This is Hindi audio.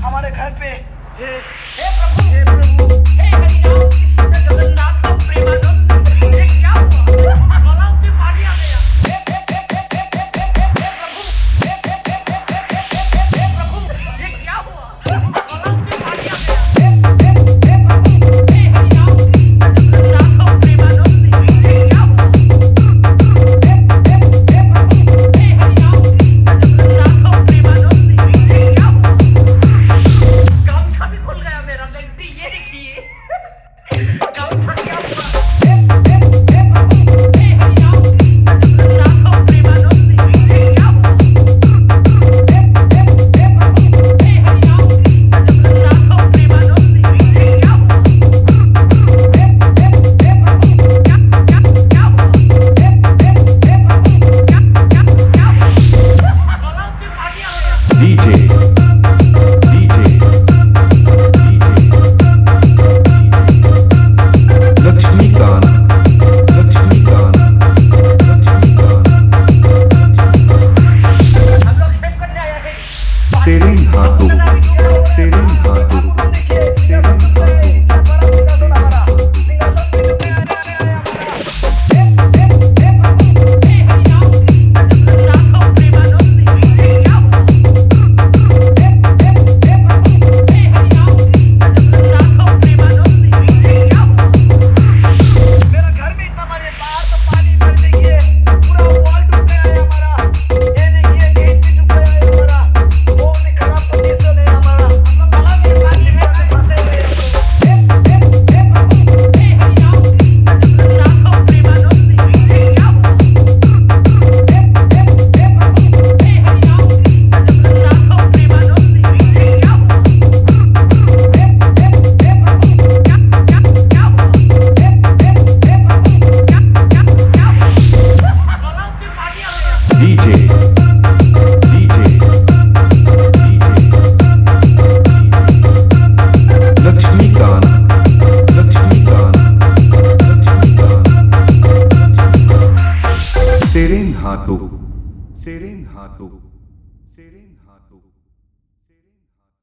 हमारे घर पे हे प्रभु हे हरिनाम कृष्ण जगन्नाथ प्रेमानंद, ये क्या हुआ? तालाब में पानी आ गया। हे प्रभु ये क्या हुआ? तालाब में पानी आ गया। हे हरिनाम कृष्ण जगन्नाथ प्रेमानंद, ये क्या हुआ? सेरेन हाथों